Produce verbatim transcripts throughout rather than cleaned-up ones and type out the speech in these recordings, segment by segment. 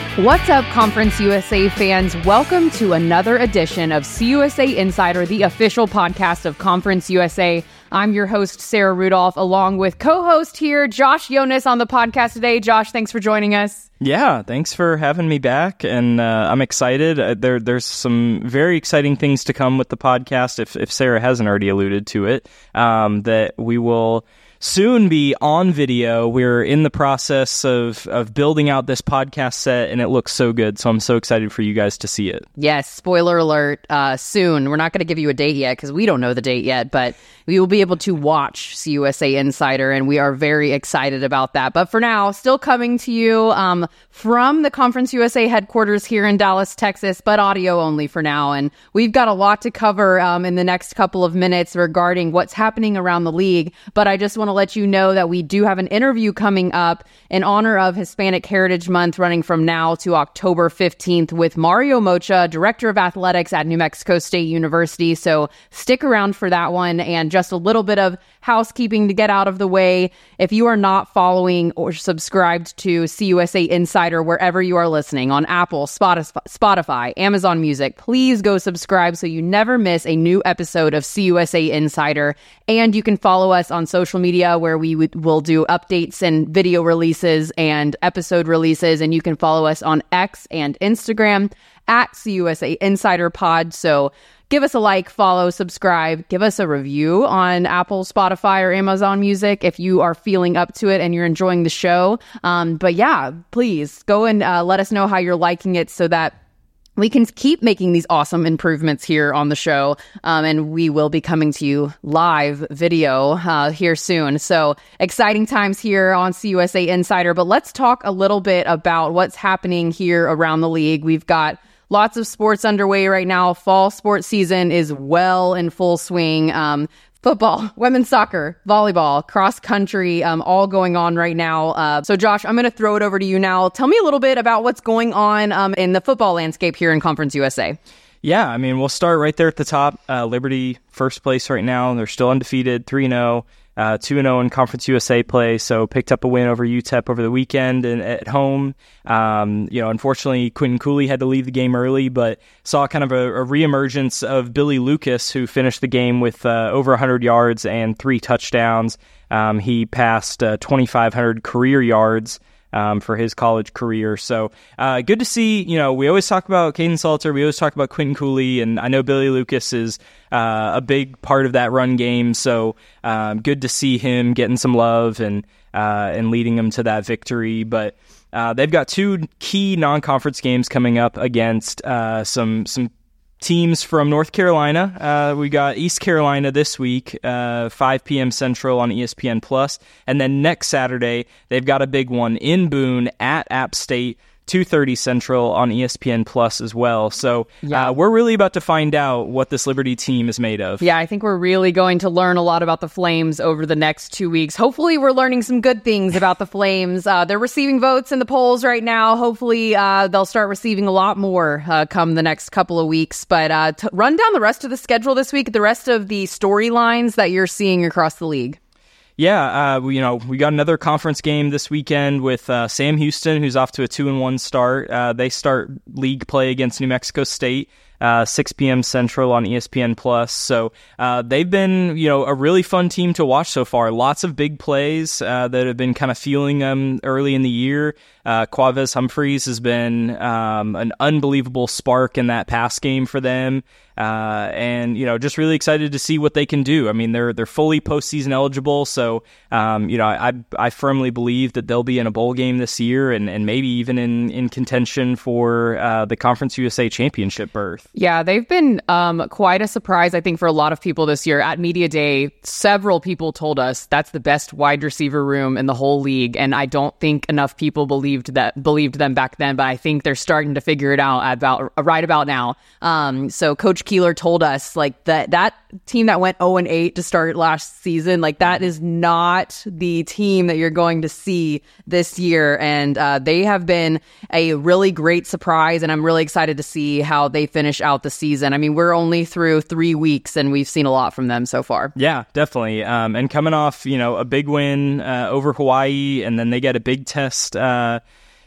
What's up, Conference U S A fans? Welcome to another edition of C U S A Insider, the official podcast of Conference U S A. I'm your host, Sarah Rudolph, along with co-host here, Josh Jonas, on the podcast today. Josh, thanks for joining us. Yeah, thanks for having me back, and uh, I'm excited. Uh, there, there's some very exciting things to come with the podcast, if, if Sarah hasn't already alluded to it, um, that we will soon be on video. We're in the process of, of building out this podcast set, and it looks so good, so I'm so excited for you guys to see it. Yes, spoiler alert, uh, soon. We're not going to give you a date yet, because we don't know the date yet, but we will be able to watch C U S A Insider, and we are very excited about that. But for now, still coming to you um, from the Conference U S A headquarters here in Dallas, Texas, but audio only for now. And we've got a lot to cover um, in the next couple of minutes regarding what's happening around the league. But I just want to let you know that we do have an interview coming up in honor of Hispanic Heritage Month, running from now to October fifteenth, with Mario Mocha, Director of Athletics at New Mexico State University. So stick around for that one. And just a little bit of housekeeping to get out of the way. If you are not following or subscribed to C U S A Insider wherever you are listening, on Apple, Spotify, Amazon Music, please go subscribe so you never miss a new episode of C U S A Insider. And you can follow us on social media, where we w- will do updates and video releases and episode releases. And you can follow us on X and Instagram at C U S A Insider Pod. So give us a like, follow, subscribe, give us a review on Apple, Spotify, or Amazon Music if you are feeling up to it and you're enjoying the show. Um, but yeah, please go and uh, let us know how you're liking it, so that we can keep making these awesome improvements here on the show. Um, and we will be coming to you live video uh, here soon. So exciting times here on C U S A Insider. But let's talk a little bit about what's happening here around the league. We've got lots of sports underway right now. Fall sports season is well in full swing. Um, football, women's soccer, volleyball, cross country, um, all going on right now. Uh, so Josh, I'm going to throw it over to you now. Tell me a little bit about what's going on um, in the football landscape here in Conference U S A. Yeah, I mean, we'll start right there at the top. Uh, Liberty, first place right now. They're still undefeated, three and oh. Uh, two and oh in Conference U S A play, so picked up a win over U T E P over the weekend and at home. Um, you know, unfortunately, Quentin Cooley had to leave the game early, but saw kind of a, a reemergence of Billy Lucas, who finished the game with uh, over one hundred yards and three touchdowns. Um, he passed uh, twenty-five hundred career yards Um, for his college career. So uh, good to see. You know, we always talk about Caden Salter, we always talk about Quentin Cooley, and I know Billy Lucas is uh, a big part of that run game. So um, good to see him getting some love and uh, and leading them to that victory. But uh, they've got two key non-conference games coming up against uh, some some teams from North Carolina. Uh, we got East Carolina this week, uh, five p.m. Central on E S P N Plus. And then next Saturday, they've got a big one in Boone at App State, two thirty Central on E S P N Plus as well. So yeah. uh, we're really about to find out what this Liberty team is made of. Yeah, I think we're really going to learn a lot about the Flames over the next two weeks. Hopefully we're learning some good things about the Flames. Uh, they're receiving votes in the polls right now. Hopefully uh, they'll start receiving a lot more uh, come the next couple of weeks. But uh, to run down the rest of the schedule this week, the rest of the storylines that you're seeing across the league. Yeah, uh, we, you know, we got another conference game this weekend with uh, Sam Houston, who's off to a two and one start. Uh, they start league play against New Mexico State, uh, six p.m. Central on E S P N Plus. So uh, they've been, you know, a really fun team to watch so far. Lots of big plays uh, that have been kind of fueling them early in the year. Uh, Quavez Humphreys has been um, an unbelievable spark in that pass game for them. Uh, and, you know, just really excited to see what they can do. I mean, they're they're fully postseason eligible, so, um, you know, I I firmly believe that they'll be in a bowl game this year and, and maybe even in, in contention for uh, the Conference U S A championship berth. Yeah, they've been um, quite a surprise, I think, for a lot of people this year. At Media Day, several people told us that's the best wide receiver room in the whole league, and I don't think enough people believed that believed them back then, but I think they're starting to figure it out about right about now. Um, so Coach Keeler told us like that that team that went oh and eight to start last season, like that is not the team that you're going to see this year. And uh, they have been a really great surprise, and I'm really excited to see how they finish out the season. I mean, we're only through three weeks and we've seen a lot from them so far. Yeah, definitely. Um, and coming off, you know, a big win uh, over Hawaii, and then they get a big test uh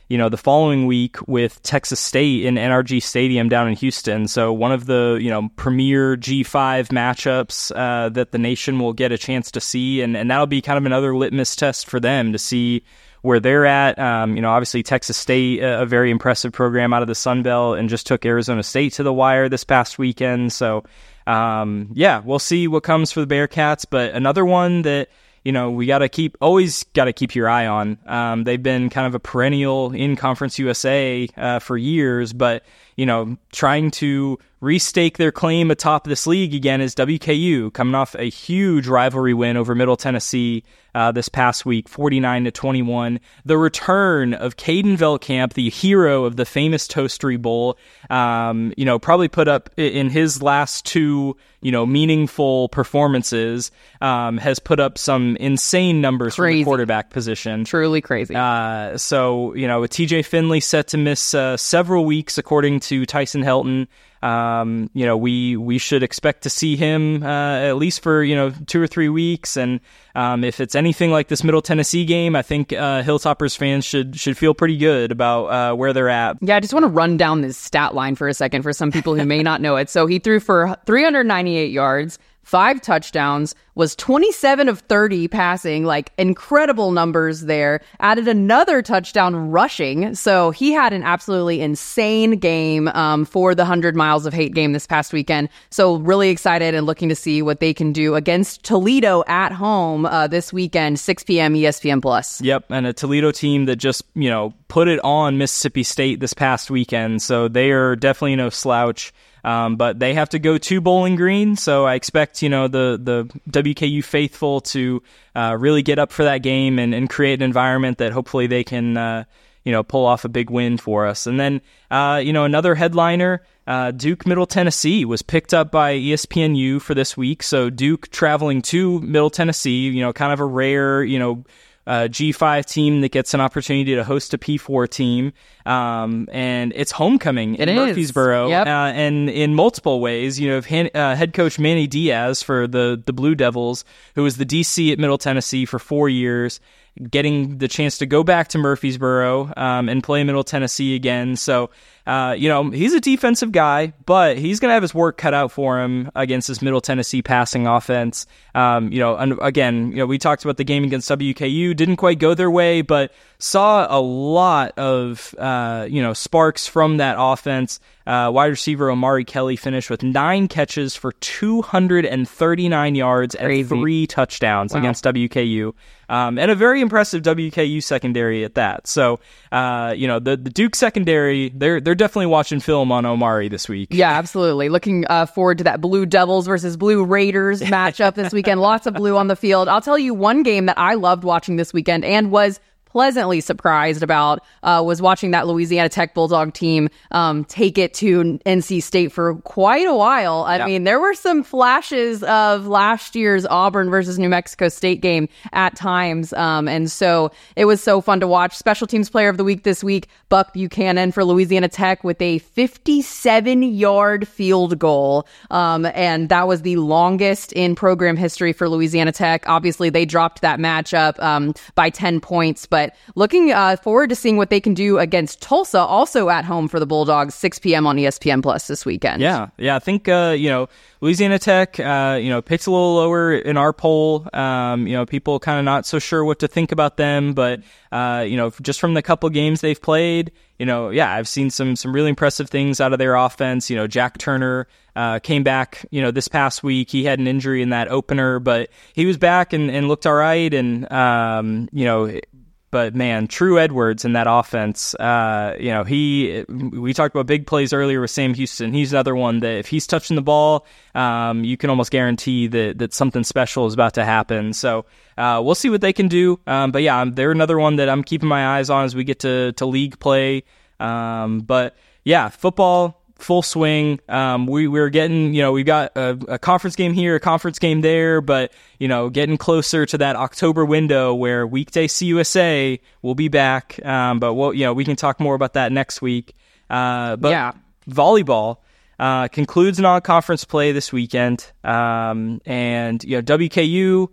you know, the following week with Texas State in N R G Stadium down in Houston. So one of the, you know, premier G five matchups uh, that the nation will get a chance to see. And, and that'll be kind of another litmus test for them to see where they're at. Um, you know, obviously Texas State, a, a very impressive program out of the Sun Belt, and just took Arizona State to the wire this past weekend. So, um, yeah, we'll see what comes for the Bearcats. But another one that, you know, we got to keep, always got to keep your eye on. Um, they've been kind of a perennial in Conference U S A uh, for years, but, you know, trying to restake their claim atop this league again is W K U, coming off a huge rivalry win over Middle Tennessee uh, this past week, forty-nine to twenty-one. The return of Caden Veltkamp, the hero of the famous Toastery Bowl, um, you know, probably put up in his last two, you know, meaningful performances, um, has put up some insane numbers Crazy. from the quarterback position. Truly crazy. Uh, so, you know, with T J Finley set to miss uh, several weeks, according to Tyson Helton, um, you know, we we should expect to see him uh, at least for, you know, two or three weeks. And um, if it's anything like this Middle Tennessee game, I think uh, Hilltoppers fans should should feel pretty good about uh, where they're at. Yeah, I just want to run down this stat line for a second for some people who may not know it. So he threw for three hundred ninety-eight yards, five touchdowns, was twenty-seven of thirty passing, like incredible numbers there. Added another touchdown rushing. So he had an absolutely insane game um, for the one hundred Miles of Hate game this past weekend. So really excited and looking to see what they can do against Toledo at home uh, this weekend, six p.m. E S P N Plus. Yep, and a Toledo team that just, you know, put it on Mississippi State this past weekend. So they are definitely no slouch. Um, but they have to go to Bowling Green, so I expect, you know, the the W K U faithful to uh, really get up for that game and, and create an environment that hopefully they can, uh, you know, pull off a big win for us. And then, uh, you know, another headliner, uh, Duke Middle Tennessee was picked up by E S P N U for this week. So Duke traveling to Middle Tennessee, you know, kind of a rare, you know, Uh, G five team that gets an opportunity to host a P four team, um, and it's homecoming it in is. Murfreesboro, yep. uh, and in multiple ways. You know, uh, head coach Manny Diaz for the the Blue Devils, who was the D C at Middle Tennessee for four years, getting the chance to go back to Murfreesboro um, and play Middle Tennessee again. So, uh, you know, he's a defensive guy, but he's going to have his work cut out for him against this Middle Tennessee passing offense. Um, you know, and again, you know, we talked about the game against W K U, didn't quite go their way, but saw a lot of, uh, you know, sparks from that offense. Uh, wide receiver Omari Kelly finished with nine catches for two hundred thirty-nine yards Crazy. and three touchdowns Wow. against W K U. Um, and a very impressive W K U secondary at that. So, uh, you know, the, the Duke secondary, they're they're definitely watching film on Omari this week. Yeah, absolutely. Looking uh, forward to that Blue Devils versus Blue Raiders matchup this weekend. Lots of blue on the field. I'll tell you one game that I loved watching this weekend and was pleasantly surprised about uh, was watching that Louisiana Tech Bulldog team um, take it to N C State for quite a while. I yeah. mean, there were some flashes of last year's Auburn versus New Mexico State game at times. Um, and so it was so fun to watch. Special Teams Player of the Week this week, Buck Buchanan for Louisiana Tech with a fifty-seven yard field goal. Um, and that was the longest in program history for Louisiana Tech. Obviously, they dropped that matchup um, by ten points, but But looking uh, forward to seeing what they can do against Tulsa, also at home for the Bulldogs, six p.m. on E S P N Plus this weekend. Yeah, yeah. I think, uh, you know, Louisiana Tech, uh, you know, picked a little lower in our poll. Um, you know, people kind of not so sure what to think about them. But, uh, you know, just from the couple games they've played, you know, yeah, I've seen some some really impressive things out of their offense. You know, Jack Turner uh, came back, you know, this past week. He had an injury in that opener, but he was back and, and looked all right. And, um, you know, But, man, True Edwards in that offense, uh, you know, he, we talked about big plays earlier with Sam Houston. He's another one that if he's touching the ball, um, you can almost guarantee that, that something special is about to happen. So uh, we'll see what they can do. Um, but, yeah, they're another one that I'm keeping my eyes on as we get to, to league play. Um, but, yeah, football, full swing. Um, we, we're getting, you know, we've got a, a conference game here, a conference game there, but, you know, getting closer to that October window where weekday C U S A will be back. Um, but we'll, you know, we can talk more about that next week. Uh, but yeah. volleyball, uh, concludes non-conference play this weekend. Um, and, you know, W K U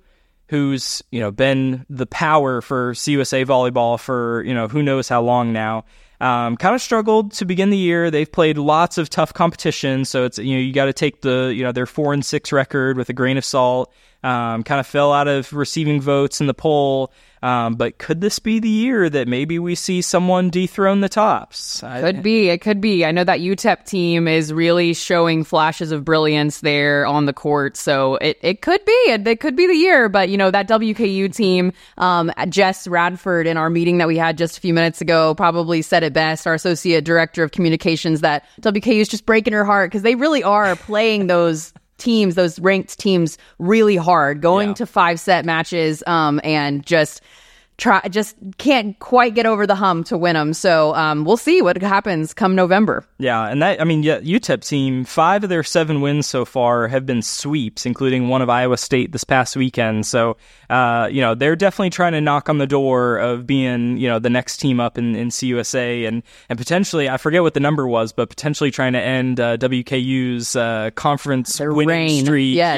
who's, you know, been the power for C U S A volleyball for, you know, who knows how long now. Um, kind of struggled to begin the year. They've played lots of tough competition, so it's, you know, you got to take the, you know, their four and six record with a grain of salt. Um, kind of fell out of receiving votes in the poll. Um, but could this be the year that maybe we see someone dethrone the Tops? Could I, be. It could be. I know that U T E P team is really showing flashes of brilliance there on the court. So it, it could be. It, it could be the year. But, you know, that W K U team, um, Jess Radford in our meeting that we had just a few minutes ago probably said it best, our Associate Director of Communications, that W K U is just breaking her heart because they really are playing those teams, those ranked teams, really hard, going yeah. to five set matches, um, and just try, just can't quite get over the hump to win them. So um, we'll see what happens come November. Yeah, and that, I mean, yeah, U T E P team, five of their seven wins so far have been sweeps, including one of Iowa State this past weekend. So, uh, you know, they're definitely trying to knock on the door of being, you know, the next team up in, in C U S A, and and potentially, I forget what the number was, but potentially trying to end uh, W K U's uh, conference Their winning reign. streak. Yes.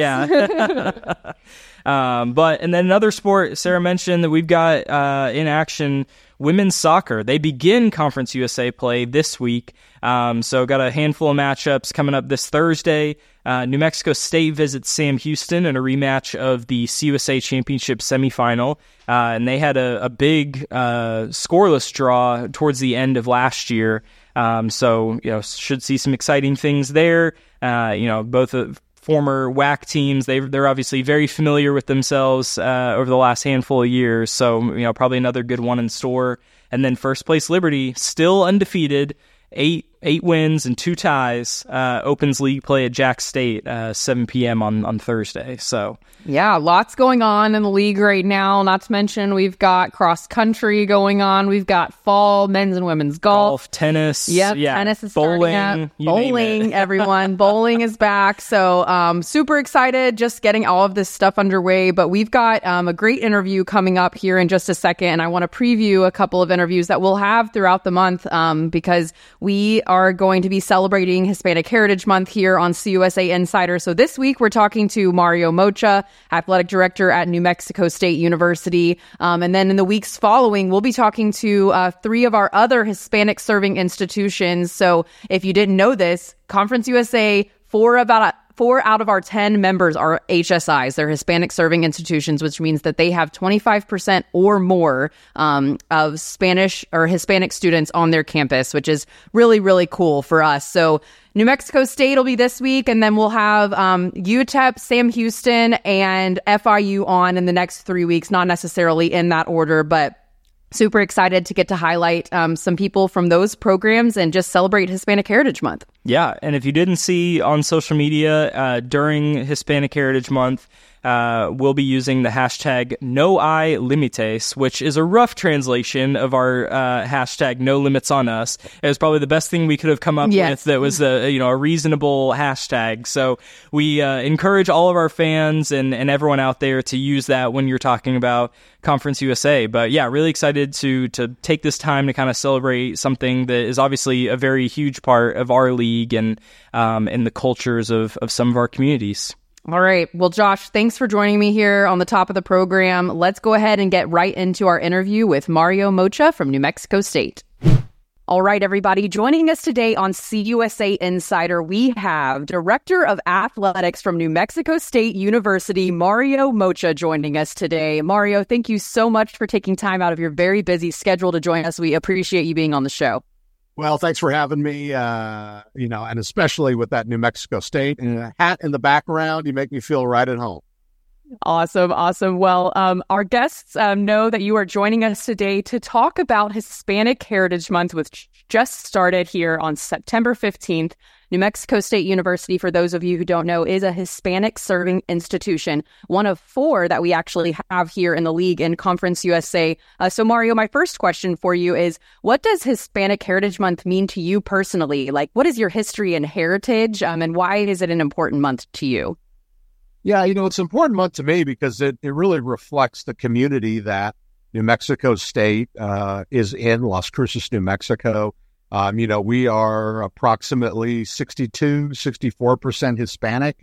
Yeah. Um, but, and then another sport, Sarah mentioned that we've got uh, in action women's soccer. They begin Conference U S A play this week. Um, so got a handful of matchups coming up this Thursday. Uh, New Mexico State visits Sam Houston in a rematch of the C U S A Championship semifinal. Uh, and they had a, a big uh, scoreless draw towards the end of last year. Um, so, you know, should see some exciting things there. Uh, you know, both of former W A C teams, they, they're obviously very familiar with themselves uh, over the last handful of years. So, you know, probably another good one in store. And then first place Liberty, still undefeated, eight eight wins and two ties, uh, opens league play at Jack State, uh, seven p.m. on, on Thursday. So, yeah, lots going on in the league right now. Not to mention, we've got cross country going on. We've got fall men's and women's golf, golf tennis. Yep, yeah, tennis is bowling, starting up. you Bowling, everyone. Bowling is back. So, um, super excited, just getting all of this stuff underway. But we've got um, a great interview coming up here in just a second, and I want to preview a couple of interviews that we'll have throughout the month, um, because we are going to be celebrating Hispanic Heritage Month here on C U S A Insider. So this week we're talking to Mario Mocha, athletic director at New Mexico State University. Um, and then in the weeks following, we'll be talking to uh, three of our other Hispanic serving institutions. So if you didn't know this, Conference U S A, four about Four out of our ten members are H S Is. They're Hispanic serving institutions, which means that they have twenty-five percent or more um, of Spanish or Hispanic students on their campus, which is really, really cool for us. So New Mexico State will be this week, and then we'll have um, U T E P, Sam Houston, and F I U on in the next three weeks, not necessarily in that order, but super excited to get to highlight um, some people from those programs and just celebrate Hispanic Heritage Month. Yeah, and if you didn't see on social media uh, during Hispanic Heritage Month, uh, we'll be using the hashtag No Hay Limites, which is a rough translation of our uh, hashtag No Limits on Us. It was probably the best thing we could have come up yes. with that was a, you know, a reasonable hashtag. So we uh, encourage all of our fans and, and everyone out there to use that when you're talking about Conference U S A. But yeah, really excited to to take this time to kind of celebrate something that is obviously a very huge part of our league and um, and the cultures of, of some of our communities. All right. Well, Josh, thanks for joining me here on the top of the program. Let's go ahead and get right into our interview with Mario Mocha from New Mexico State. All right, everybody. Joining us today on C U S A Insider, we have Director of Athletics from New Mexico State University, Mario Mocha, joining us today. Mario, thank you so much for taking time out of your very busy schedule to join us. We appreciate you being on the show. Well, thanks for having me, uh, you know, and especially with that New Mexico State and a hat in the background, you make me feel right at home. Awesome. Awesome. Well, um, our guests um, know that you are joining us today to talk about Hispanic Heritage Month, which just started here on September fifteenth. New Mexico State University, for those of you who don't know, is a Hispanic serving institution, one of four that we actually have here in the league in Conference U S A. Uh, so, Mario, my first question for you is, what does Hispanic Heritage Month mean to you personally? Like, what is your history and heritage, um, and why is it an important month to you? Yeah, you know, it's an important month to me because it, it really reflects the community that New Mexico State uh, is in, Las Cruces, New Mexico. Um, you know, we are approximately sixty-two, sixty-four percent Hispanic.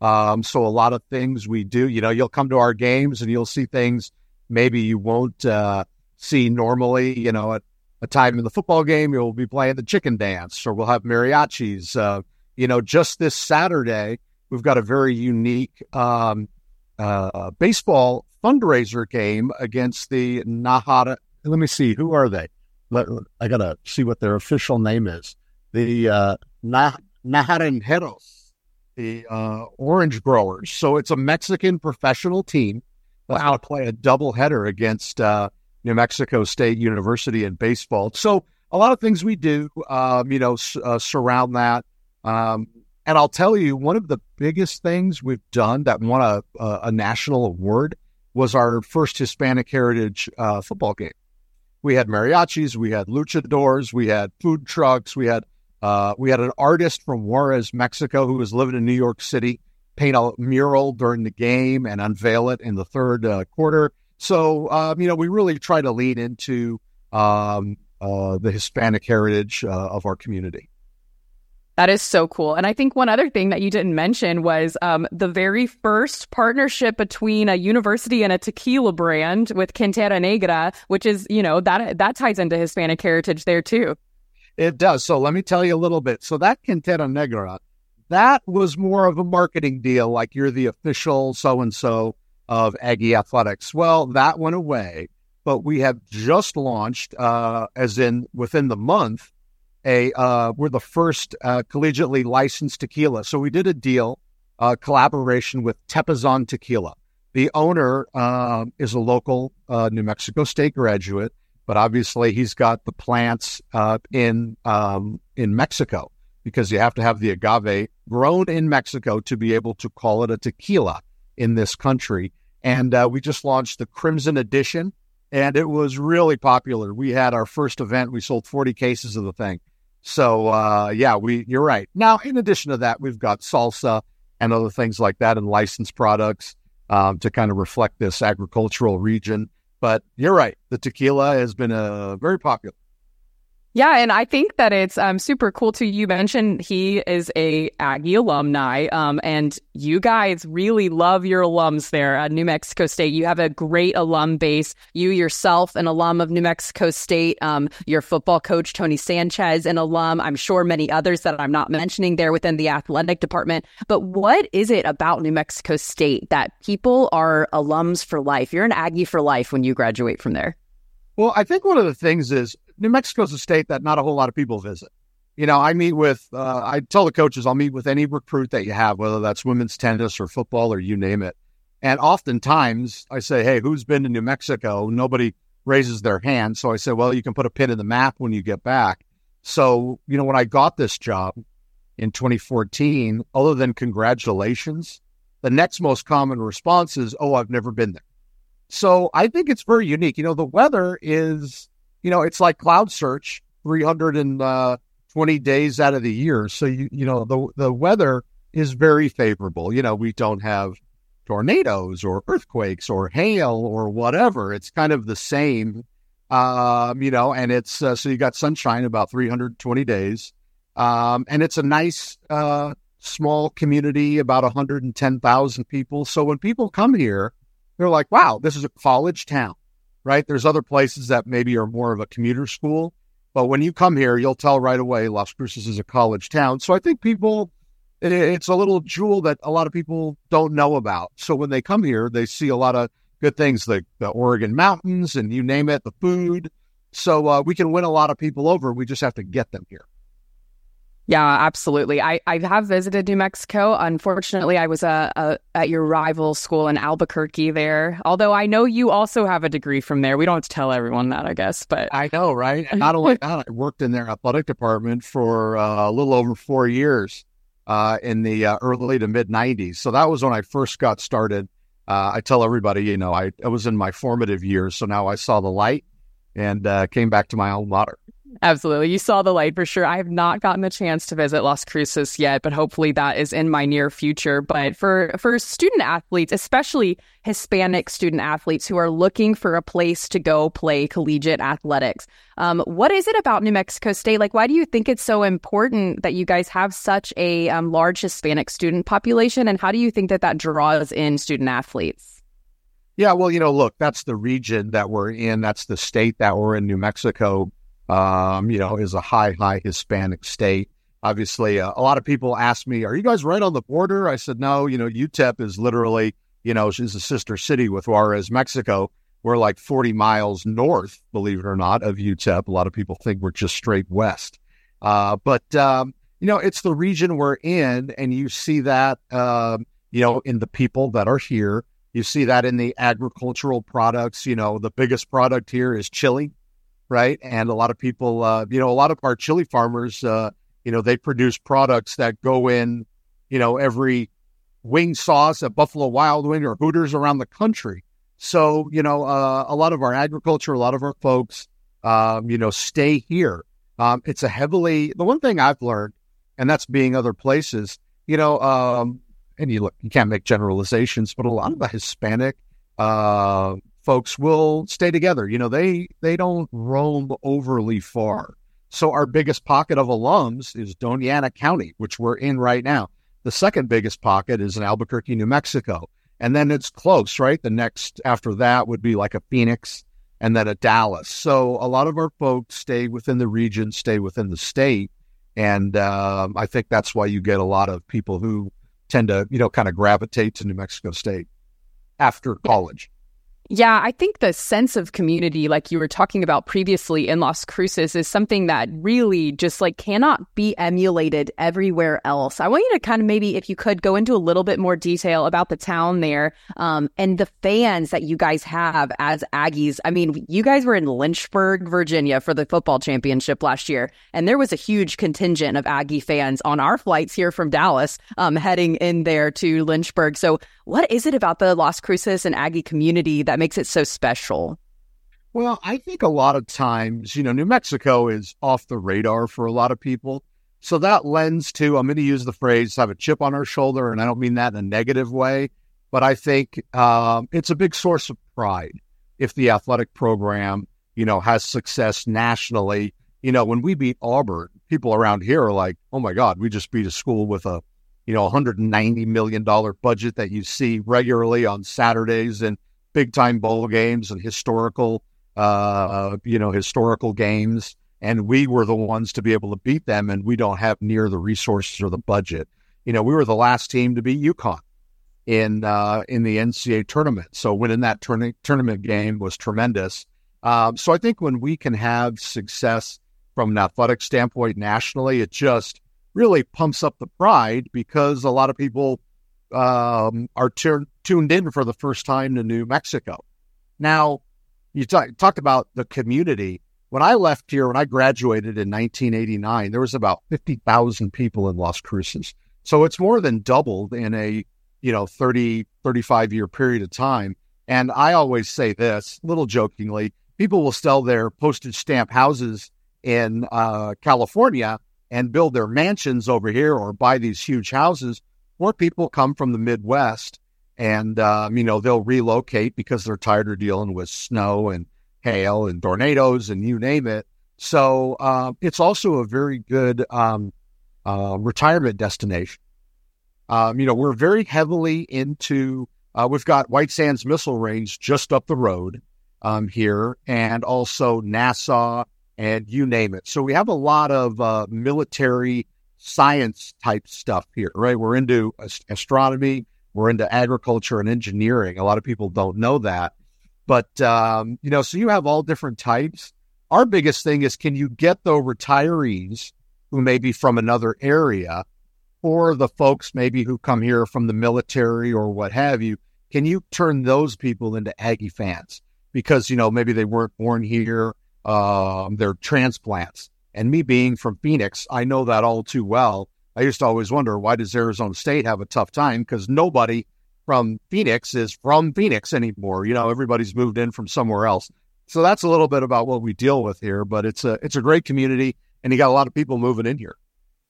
Um, so a lot of things we do, you know, you'll come to our games and you'll see things maybe you won't uh, see normally. You know, at a time in the football game, you'll be playing the chicken dance, or we'll have mariachis. Uh, you know, just this Saturday, we've got a very unique um, uh, baseball fundraiser game against the Nahara. Let me see, who are they? Let, I got to see what their official name is. The uh, nah- Naranjeros, the uh, orange growers. So it's a Mexican professional team that's wow. going to play a doubleheader against uh, New Mexico State University in baseball. So a lot of things we do, um, you know, s- uh, surround that. Um, and I'll tell you, one of the biggest things we've done that won a, a, a national award was our first Hispanic Heritage uh, football game. We had mariachis, we had luchadors, we had food trucks, we had uh, we had an artist from Juarez, Mexico, who was living in New York City, paint a mural during the game and unveil it in the third uh, quarter. So, um, you know, we really try to lean into um, uh, the Hispanic heritage uh, of our community. That is so cool. And I think one other thing that you didn't mention was um, the very first partnership between a university and a tequila brand with Quintera Negra, which is, you know, that that ties into Hispanic heritage there too. It does. So let me tell you a little bit. So that Quintera Negra, that was more of a marketing deal, like you're the official so-and-so of Aggie Athletics. Well, that went away, but we have just launched, uh, as in within the month, A uh, we're the first uh, collegiately licensed tequila. So we did a deal, uh, collaboration with Tepozon Tequila. The owner uh, is a local uh, New Mexico State graduate, but obviously he's got the plants uh, in um, in Mexico, because you have to have the agave grown in Mexico to be able to call it a tequila in this country. And uh, we just launched the Crimson Edition, and it was really popular. We had our first event. We sold forty cases of the thing. So, uh, yeah, we you're right. Now, in addition to that, we've got salsa and other things like that and licensed products um, to kind of reflect this agricultural region. But you're right. The tequila has been uh, very popular. Yeah, and I think that it's um, super cool too. You mentioned he is a Aggie alumni, um, and you guys really love your alums there at New Mexico State. You have a great alum base. You yourself, an alum of New Mexico State. Um, your football coach, Tony Sanchez, an alum. I'm sure many others that I'm not mentioning there within the athletic department. But what is it about New Mexico State that people are alums for life? You're an Aggie for life when you graduate from there. Well, I think one of the things is New Mexico's a state that not a whole lot of people visit. You know, I meet with, uh, I tell the coaches, I'll meet with any recruit that you have, whether that's women's tennis or football or you name it. And oftentimes I say, hey, who's been to New Mexico? Nobody raises their hand. So I say, well, you can put a pin in the map when you get back. So, you know, when I got this job in twenty fourteen, other than congratulations, the next most common response is, oh, I've never been there. So I think it's very unique. You know, the weather is, you know, it's like cloud search three hundred twenty days out of the year. So, you, you know, the, the weather is very favorable. You know, we don't have tornadoes or earthquakes or hail or whatever. It's kind of the same, um, you know, and it's, uh, so you got sunshine about three hundred twenty days. Um, and it's a nice, uh, small community, about one hundred ten thousand people. So when people come here, they're like, wow, this is a college town, right? There's other places that maybe are more of a commuter school. But when you come here, you'll tell right away Las Cruces is a college town. So I think people, it, it's a little jewel that a lot of people don't know about. So when they come here, they see a lot of good things, like the Oregon mountains and you name it, the food. So uh, we can win a lot of people over. We just have to get them here. Yeah, absolutely. I, I have visited New Mexico. Unfortunately, I was uh, uh, at your rival school in Albuquerque there. Although I know you also have a degree from there. We don't have to tell everyone that, I guess. But I know, right? And not only that, I worked in their athletic department for uh, a little over four years uh, in the uh, early to mid nineties. So that was when I first got started. Uh, I tell everybody, you know, I, I was in my formative years. So now I saw the light and uh, came back to my alma mater. Absolutely. You saw the light for sure. I have not gotten the chance to visit Las Cruces yet, but hopefully that is in my near future. But for, for student athletes, especially Hispanic student athletes who are looking for a place to go play collegiate athletics, um, what is it about New Mexico State? Like, why do you think it's so important that you guys have such a um, large Hispanic student population? And how do you think that that draws in student athletes? Yeah, well, you know, look, that's the region that we're in. That's the state that we're in. New Mexico Um, you know, is a high, high Hispanic state. Obviously, uh, a lot of people ask me, are you guys right on the border? I said, no, you know, U T E P is literally, you know, she's a sister city with Juarez, Mexico. We're like forty miles north, believe it or not, of U T E P. A lot of people think we're just straight west. Uh, but, um, you know, it's the region we're in, and you see that, uh, you know, in the people that are here. You see that in the agricultural products. You know, the biggest product here is chili. Right. And a lot of people, uh, you know, a lot of our chili farmers, uh, you know, they produce products that go in, you know, every wing sauce at Buffalo Wild Wing or Hooters around the country. So, you know, uh, a lot of our agriculture, a lot of our folks, um, you know, stay here. Um, it's a heavily, the one thing I've learned, and that's being other places, you know, um, and you look, you can't make generalizations, but a lot of the Hispanic, uh, folks will stay together. You know, they they don't roam overly far. So our biggest pocket of alums is Doña Ana County, which we're in right now. The second biggest pocket is in Albuquerque, New Mexico. And then it's close, right? The next after that would be like a Phoenix and then a Dallas. So a lot of our folks stay within the region, stay within the state. And um, I think that's why you get a lot of people who tend to, you know, kind of gravitate to New Mexico State after college. Yeah, I think the sense of community, like you were talking about previously in Las Cruces, is something that really just like cannot be emulated everywhere else. I want you to kind of maybe, if you could, go into a little bit more detail about the town there um, and the fans that you guys have as Aggies. I mean, you guys were in Lynchburg, Virginia for the football championship last year, and there was a huge contingent of Aggie fans on our flights here from Dallas um, heading in there to Lynchburg. So what is it about the Las Cruces and Aggie community that makes it so special? Well, I think a lot of times, you know, New Mexico is off the radar for a lot of people. So that lends to, I'm going to use the phrase, have a chip on our shoulder, and I don't mean that in a negative way, but I think um, it's a big source of pride if the athletic program, you know, has success nationally. You know, when we beat Auburn, people around here are like, oh my God, we just beat a school with a, you know, one hundred ninety million dollars budget that you see regularly on Saturdays and big time bowl games and historical, uh, you know, historical games. And we were the ones to be able to beat them. And we don't have near the resources or the budget. You know, we were the last team to beat UConn in, uh, in the N C A A tournament. So winning that tourna- tournament game was tremendous. Um, so I think when we can have success from an athletic standpoint nationally, it just really pumps up the pride because a lot of people um, are t- tuned in for the first time to New Mexico. Now, you t- talked about the community. When I left here, when I graduated in nineteen eighty-nine, there was about fifty thousand people in Las Cruces. So it's more than doubled in a, you know, thirty, thirty-five year period of time. And I always say this, a little jokingly, people will sell their postage stamp houses in uh, California and build their mansions over here or buy these huge houses. More people come from the Midwest and, um, you know, they'll relocate because they're tired of dealing with snow and hail and tornadoes and you name it. So uh, it's also a very good um, uh, retirement destination. Um, you know, we're very heavily into, uh, we've got White Sands Missile Range just up the road um, here, and also NASA, and you name it. So we have a lot of uh, military science type stuff here, right? We're into ast- astronomy, we're into agriculture and engineering. A lot of people don't know that. But, um, you know, so you have all different types. Our biggest thing is, can you get the retirees who may be from another area, or the folks maybe who come here from the military or what have you, can you turn those people into Aggie fans? Because, you know, maybe they weren't born here, um, they're transplants. And me being from Phoenix, I know that all too well. I used to always wonder, why does Arizona State have a tough time? Because nobody from Phoenix is from Phoenix anymore. You know, everybody's moved in from somewhere else. So that's a little bit about what we deal with here, but it's a it's a great community, and you got a lot of people moving in here.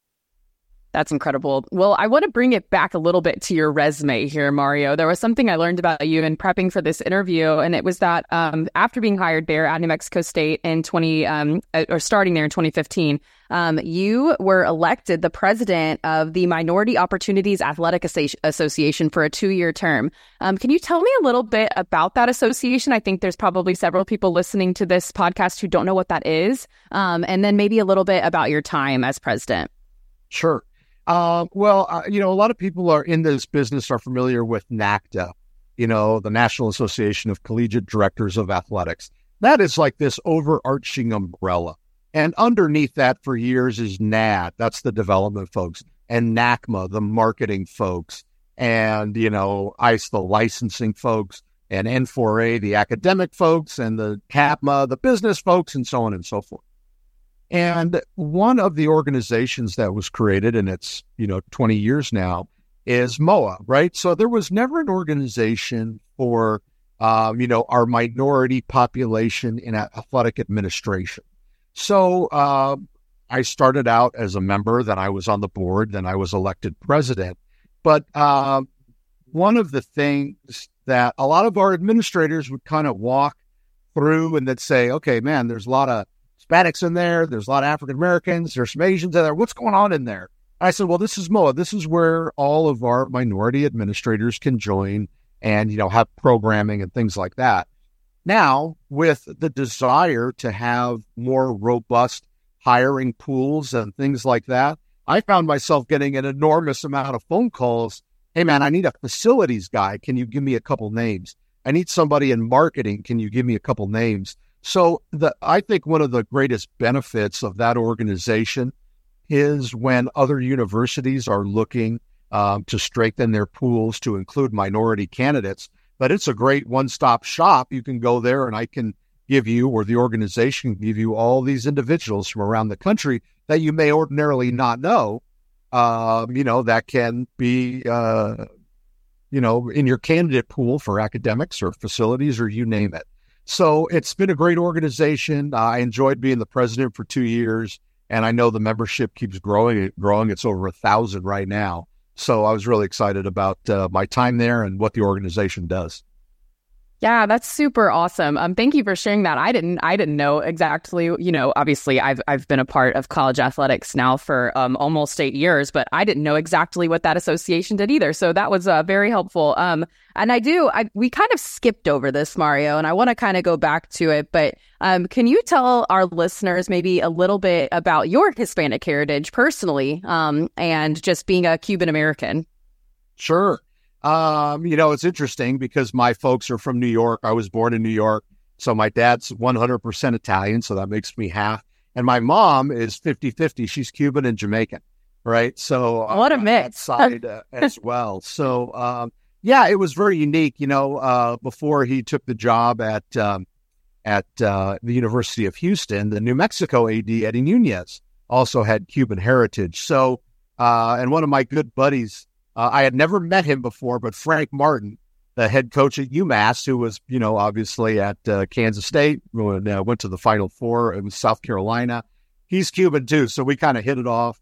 That's incredible. Well, I want to bring it back a little bit to your resume here, Mario. There was something I learned about you in prepping for this interview, and it was that um, after being hired there at New Mexico State in twenty um, or starting there in twenty fifteen, um, you were elected the president of the Minority Opportunities Athletic Associ- Association for a two-year term. Um, can you tell me a little bit about that association? I think there's probably several people listening to this podcast who don't know what that is, um, and then maybe a little bit about your time as president. Sure. Uh, well, uh, you know, a lot of people are in this business are familiar with NACDA, you know, the National Association of Collegiate Directors of Athletics. That is like this overarching umbrella. And underneath that for years is N A D, that's the development folks, and NACMA, the marketing folks, and, you know, ICE, the licensing folks, and N four A, the academic folks, and the CAPMA, the business folks, and so on and so forth. And one of the organizations that was created, and it's, you know, twenty years now, is M O A, right? So there was never an organization for, um, you know, our minority population in athletic administration. So uh, I started out as a member, then I was on the board, then I was elected president. But uh, one of the things that a lot of our administrators would kind of walk through and they'd say, okay, man, there's a lot of Hispanics in there. There's a lot of African Americans. There's some Asians in there. What's going on in there? I said, well, this is M O A. This is where all of our minority administrators can join and, you know, have programming and things like that. Now, with the desire to have more robust hiring pools and things like that, I found myself getting an enormous amount of phone calls. Hey, man, I need a facilities guy. Can you give me a couple names? I need somebody in marketing. Can you give me a couple names? So the, I think one of the greatest benefits of that organization is when other universities are looking um, to strengthen their pools to include minority candidates, but it's a great one-stop shop. You can go there and I can give you, or the organization can give you all these individuals from around the country that you may ordinarily not know, um, you know, that can be, uh, you know, in your candidate pool for academics or facilities or you name it. So it's been a great organization. Uh, I enjoyed being the president for two years, and I know the membership keeps growing. Growing, it's over a thousand right now. So I was really excited about uh, my time there and what the organization does. Yeah, that's super awesome. Um, thank you for sharing that. I didn't, I didn't know exactly. You know, obviously, I've I've been a part of college athletics now for um, almost eight years, but I didn't know exactly what that association did either. So that was uh, very helpful. Um, and I do, I we kind of skipped over this, Mario, and I want to kind of go back to it. But um, can you tell our listeners maybe a little bit about your Hispanic heritage personally, um, and just being a Cuban American? Sure. Um, you know, it's interesting because my folks are from New York. I was born in New York. So my dad's one hundred percent Italian. So that makes me half. And my mom is fifty-fifty. She's Cuban and Jamaican. Right. So uh, what a mix side uh, as well. So, um, yeah, it was very unique. You know, uh, before he took the job at, um, at, uh, the University of Houston, the New Mexico A D, Eddie Nunez, also had Cuban heritage. So, uh, and one of my good buddies, Uh, I had never met him before, but Frank Martin, the head coach at UMass, who was, you know, obviously at uh, Kansas State, when, uh, went to the Final Four in South Carolina. He's Cuban too, so we kind of hit it off.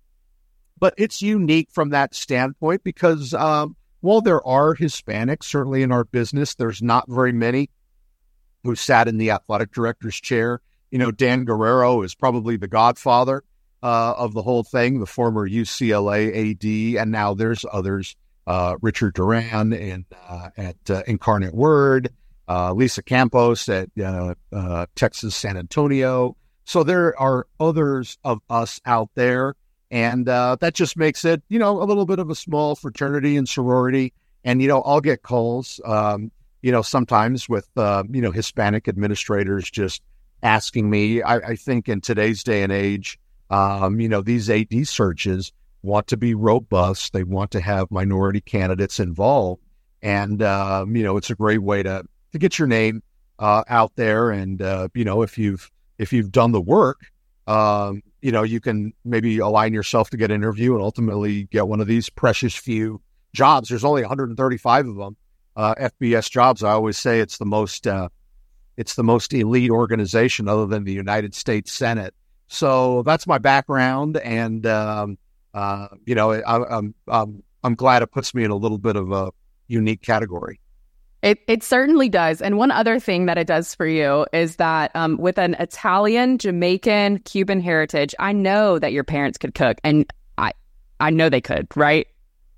But it's unique from that standpoint because um, while there are Hispanics, certainly in our business, there's not very many who sat in the athletic director's chair. You know, Dan Guerrero is probably the godfather Uh, of the whole thing, the former U C L A A D, and now there's others, uh, Richard Duran and uh, at uh, Incarnate Word, uh, Lisa Campos at uh, uh, Texas San Antonio. So there are others of us out there, and uh, that just makes it, you know, a little bit of a small fraternity and sorority. And, you know, I'll get calls, um, you know, sometimes with, uh, you know, Hispanic administrators just asking me. I, I think in today's day and age, Um, you know, these A D searches want to be robust. They want to have minority candidates involved. And, um, you know, it's a great way to, to get your name uh, out there. And, uh, you know, if you've, if you've done the work, um, you know, you can maybe align yourself to get an interview and ultimately get one of these precious few jobs. There's only one hundred thirty-five of them, uh, F B S jobs. I always say it's the most, uh, It's the most elite organization other than the United States Senate. So that's my background, and um, uh, you know, I, I'm I'm I'm glad it puts me in a little bit of a unique category. It it certainly does. And one other thing that it does for you is that um, with an Italian, Jamaican, Cuban heritage, I know that your parents could cook, and I I know they could, right?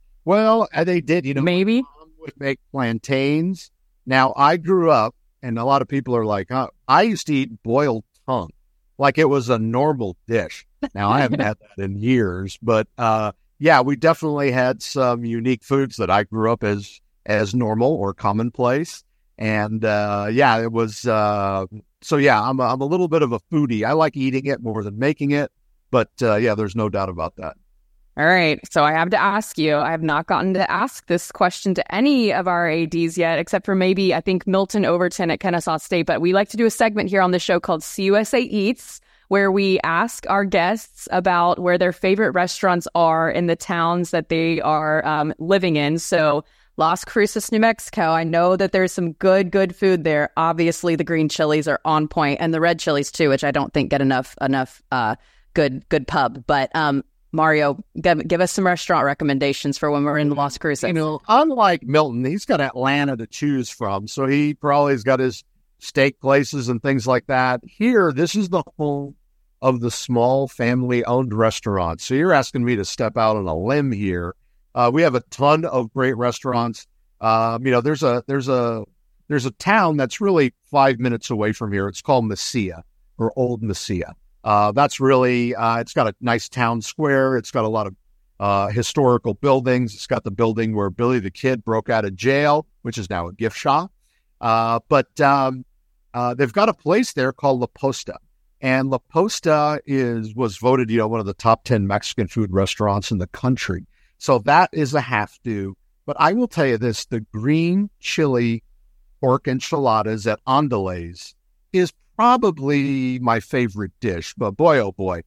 Well, they did. You know, maybe my mom would make plantains. Now, I grew up, and a lot of people are like, oh, I used to eat boiled tongue like it was a normal dish. Now, I haven't had that in years, but uh, yeah, we definitely had some unique foods that I grew up as as normal or commonplace. And uh, yeah, it was, uh, so yeah, I'm a, I'm a little bit of a foodie. I like eating it more than making it, but uh, yeah, there's no doubt about that. All right. So I have to ask you, I have not gotten to ask this question to any of our A Ds yet, except for maybe, I think, Milton Overton at Kennesaw State. But we like to do a segment here on the show called C U S A Eats, where we ask our guests about where their favorite restaurants are in the towns that they are um, living in. So Las Cruces, New Mexico, I know that there's some good, good food there. Obviously, the green chilies are on point, and the red chilies too, which I don't think get enough enough uh, good good pub. But um, Mario, give, give us some restaurant recommendations for when we're in Las Cruces. You know, unlike Milton, he's got Atlanta to choose from, so he probably has got his steak places and things like that. Here, this is the home of the small family-owned restaurants. So you're asking me to step out on a limb here. Uh, we have a ton of great restaurants. Um, you know, there's a there's a there's a town that's really five minutes away from here. It's called Mesilla, or Old Mesilla. Uh, that's really uh, it's got a nice town square. It's got a lot of uh, historical buildings. It's got the building where Billy the Kid broke out of jail, which is now a gift shop. Uh, but um, uh, they've got a place there called La Posta. And La Posta is was voted, you know, one of the top ten Mexican food restaurants in the country. So that is a have to. But I will tell you this, the green chili pork enchiladas at Andales is probably my favorite dish. But boy, oh boy.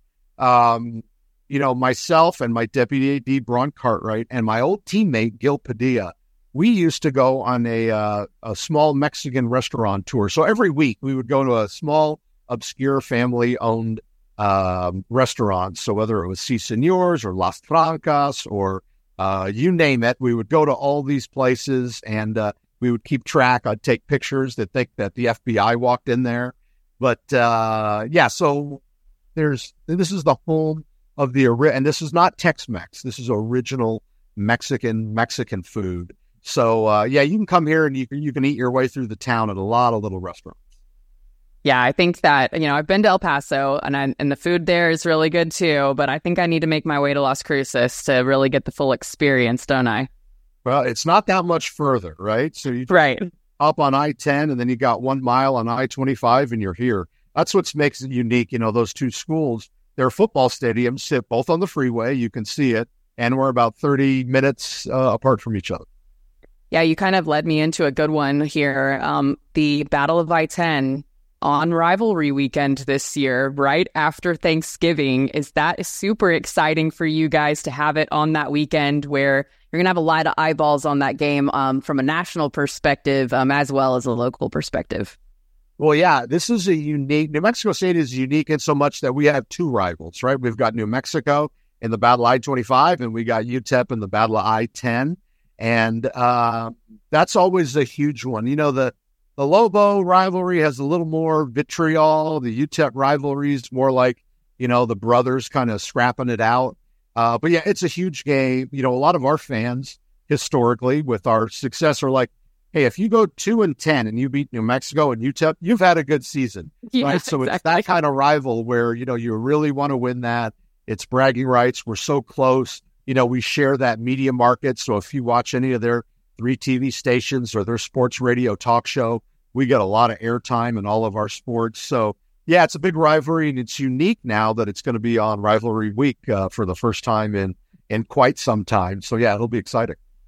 Um, you know, myself and my deputy A D, Braun Cartwright, and my old teammate, Gil Padilla, we used to go on a, uh, a small Mexican restaurant tour. So every week we would go to a small, obscure family-owned um, restaurants. So whether it was Si Señors or Las Francas or uh, you name it, we would go to all these places and uh, we would keep track. I'd take pictures that think that the F B I walked in there. But uh, yeah, so there's this is the home of the and this is not Tex-Mex. This is original Mexican Mexican food. So uh, yeah, you can come here and you can you can eat your way through the town at a lot of little restaurants. Yeah, I think that, you know, I've been to El Paso and I, and the food there is really good too, but I think I need to make my way to Las Cruces to really get the full experience, don't I? Well, it's not that much further, right? So you right up on I ten and then you got one mile on I twenty-five and you're here. That's what makes it unique. You know, those two schools, their football stadiums sit both on the freeway. You can see it. And we're about thirty minutes uh, apart from each other. Yeah, you kind of led me into a good one here. Um, the Battle of I ten on rivalry weekend this year, right after Thanksgiving. Is that super exciting for you guys to have it on that weekend where you're going to have a lot of eyeballs on that game um, from a national perspective um, as well as a local perspective? Well, yeah, this is a unique, New Mexico State is unique in so much that we have two rivals, right? We've got New Mexico in the Battle of I twenty-five and we got U T E P in the Battle of I ten. And uh, that's always a huge one. You know, the The Lobo rivalry has a little more vitriol. The U T E P rivalry is more like, you know, the brothers kind of scrapping it out. Uh, but yeah, it's a huge game. You know, a lot of our fans historically with our success are like, hey, if you go two and ten and you beat New Mexico and U T E P, you've had a good season. Yeah, right. So exactly. It's that kind of rival where, you know, you really want to win that. It's bragging rights. We're so close. You know, we share that media market. So if you watch any of their three T V stations or their sports radio talk show, we get a lot of airtime in all of our sports. So, yeah, it's a big rivalry, and it's unique now that it's going to be on Rivalry Week uh, for the first time in, in quite some time. So, yeah, it'll be exciting.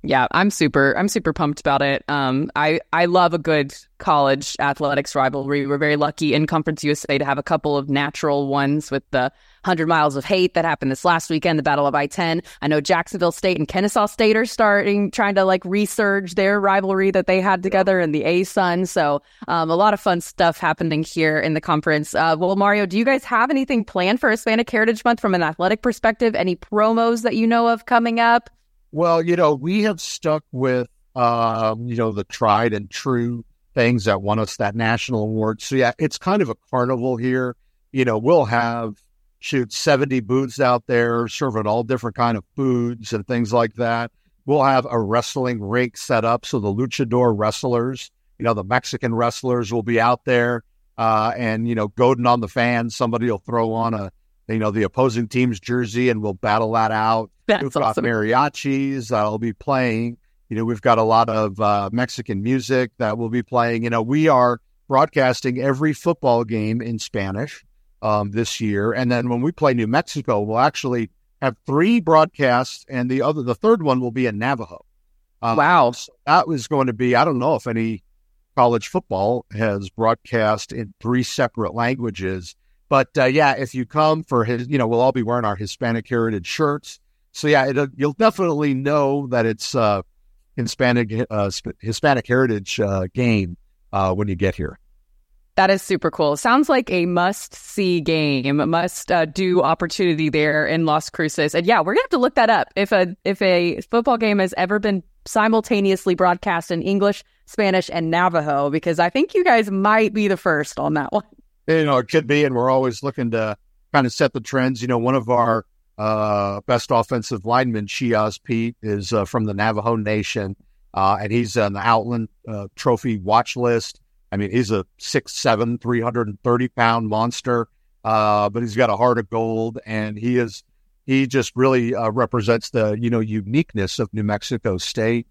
Yeah, I'm super, I'm super pumped about it. Um, I, I love a good college athletics rivalry. We're very lucky in Conference U S A to have a couple of natural ones with the one hundred miles of hate that happened this last weekend, the Battle of I ten. I know Jacksonville State and Kennesaw State are starting, trying to like resurge their rivalry that they had together in the A-Sun. So um, a lot of fun stuff happening here in the conference. Uh, well, Mario, do you guys have anything planned for Hispanic Heritage Month from an athletic perspective? Any promos that you know of coming up? Well, you know, we have stuck with, um, you know, the tried and true things that won us that national award. So, yeah, it's kind of a carnival here. You know, we'll have, shoot, seventy booths out there serving all different kind of foods and things like that. We'll have a wrestling rink set up. So the luchador wrestlers, you know, the Mexican wrestlers will be out there uh, and, you know, goading on the fans. Somebody will throw on a, you know, the opposing team's jersey and we'll battle that out. That's We've got awesome. mariachis that'll be playing. You know, we've got a lot of uh, Mexican music that will be playing. You know, we are broadcasting every football game in Spanish um, this year. And then when we play New Mexico, we'll actually have three broadcasts, and the other, the third one will be in Navajo. Um, Wow. So that was going to be, I don't know if any college football has broadcast in three separate languages. But, uh, yeah, if you come for his, you know, we'll all be wearing our Hispanic Heritage shirts. So, yeah, it, you'll definitely know that it's uh, Hispanic uh, Hispanic Heritage uh, game uh, when you get here. That is super cool. Sounds like a must-see game, must-do uh, opportunity there in Las Cruces. And yeah, we're going to have to look that up. If a if a football game has ever been simultaneously broadcast in English, Spanish, and Navajo, because I think you guys might be the first on that one. You know, it could be, and we're always looking to kind of set the trends. You know, one of our uh, best offensive linemen, Shiaz Pete, is uh, from the Navajo Nation, uh, and he's on the Outland uh, Trophy watch list. I mean, he's a six seven, three hundred thirty pound monster, uh, but he's got a heart of gold, and he is he just really uh, represents the, you know, uniqueness of New Mexico State,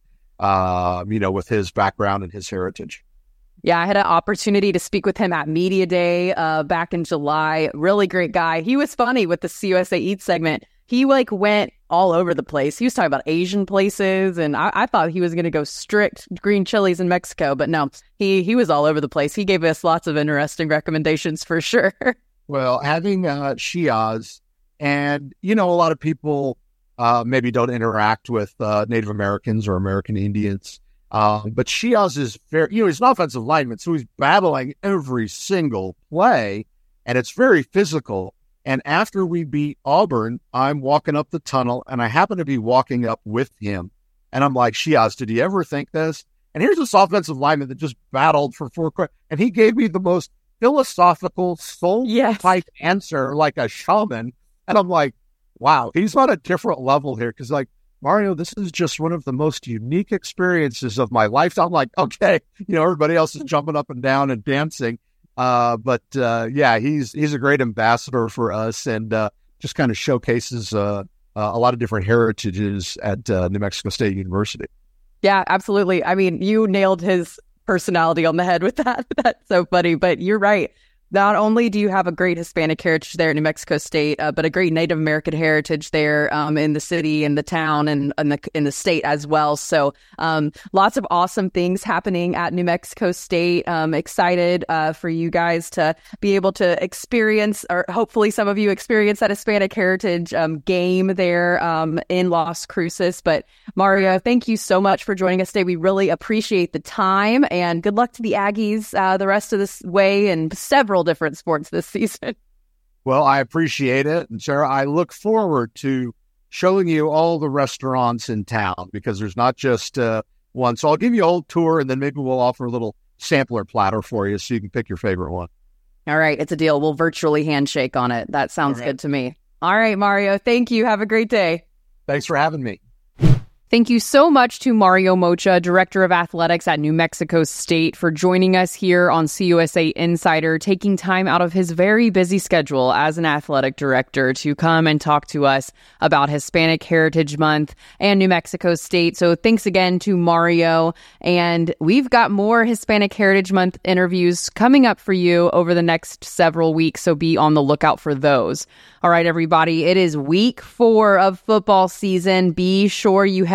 uh, you know, with his background and his heritage. Yeah, I had an opportunity to speak with him at Media Day uh, back in July. Really great guy. He was funny with the C U S A Eats segment. He like went all over the place. He was talking about Asian places, and I, I thought he was going to go strict green chilies in Mexico, but no, he he was all over the place. He gave us lots of interesting recommendations for sure. Well, having uh, Shiaz, and, you know, a lot of people uh, maybe don't interact with uh, Native Americans or American Indians. Um, but Shiaz is very, you know, he's an offensive lineman, so he's battling every single play, and it's very physical. And after we beat Auburn, I'm walking up the tunnel, and I happen to be walking up with him. And I'm like, Shiaz, did you ever think this? And here's this offensive lineman that just battled for four quarters, and he gave me the most philosophical, soul-type yes. answer, like a shaman. And I'm like, wow, he's on a different level here, because, like, Mario, this is just one of the most unique experiences of my life. I'm like, okay, you know, everybody else is jumping up and down and dancing. Uh, but, uh, yeah, he's he's a great ambassador for us, and uh, just kind of showcases uh, uh, a lot of different heritages at uh, New Mexico State University. Yeah, absolutely. I mean, you nailed his personality on the head with that. That's so funny. But you're right. Not only do you have a great Hispanic heritage there in New Mexico State, uh, but a great Native American heritage there um, in the city, in the town, and in the in the state as well. So um, lots of awesome things happening at New Mexico State. Um, excited uh, for you guys to be able to experience, or hopefully some of you experience that Hispanic heritage um, game there um, in Las Cruces. But Mario, thank you so much for joining us today. We really appreciate the time, and good luck to the Aggies uh, the rest of this way and several different sports this season. Well, I appreciate it. And Sarah, I look forward to showing you all the restaurants in town, because there's not just uh, one. So I'll give you a whole tour, and then maybe we'll offer a little sampler platter for you so you can pick your favorite one. All right. It's a deal. We'll virtually handshake on it. That sounds right. Good to me. All right, Mario. Thank you. Have a great day. Thanks for having me. Thank you so much to Mario Moccia, Director of Athletics at New Mexico State, for joining us here on C U S A Insider, taking time out of his very busy schedule as an athletic director to come and talk to us about Hispanic Heritage Month and New Mexico State. So thanks again to Mario. And we've got more Hispanic Heritage Month interviews coming up for you over the next several weeks, so be on the lookout for those. All right, everybody, it is week four of football season. Be sure you head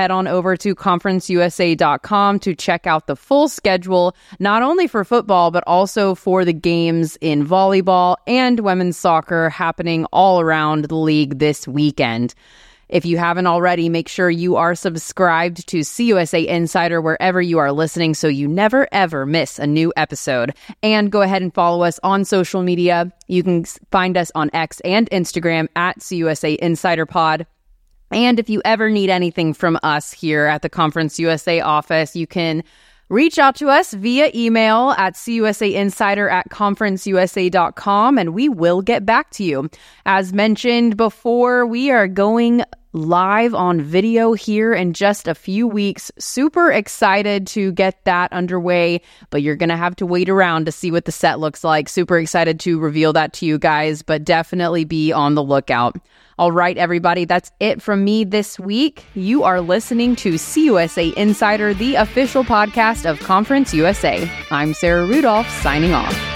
head on over to conference u s a dot com to check out the full schedule, not only for football, but also for the games in volleyball and women's soccer happening all around the league this weekend. If you haven't already, make sure you are subscribed to C U S A Insider wherever you are listening so you never, ever miss a new episode. And go ahead and follow us on social media. You can find us on X and Instagram at C U S A Insider Pod. And if you ever need anything from us here at the Conference U S A office, you can reach out to us via email at cusainsider at conference u s a dot com, and we will get back to you. As mentioned before, we are going live on video here in just a few weeks. Super excited to get that underway, but you're going to have to wait around to see what the set looks like. Super excited to reveal that to you guys, but definitely be on the lookout. All right, everybody, that's it from me this week. You are listening to C U S A Insider, the official podcast of Conference U S A. I'm Sarah Rudolph, signing off.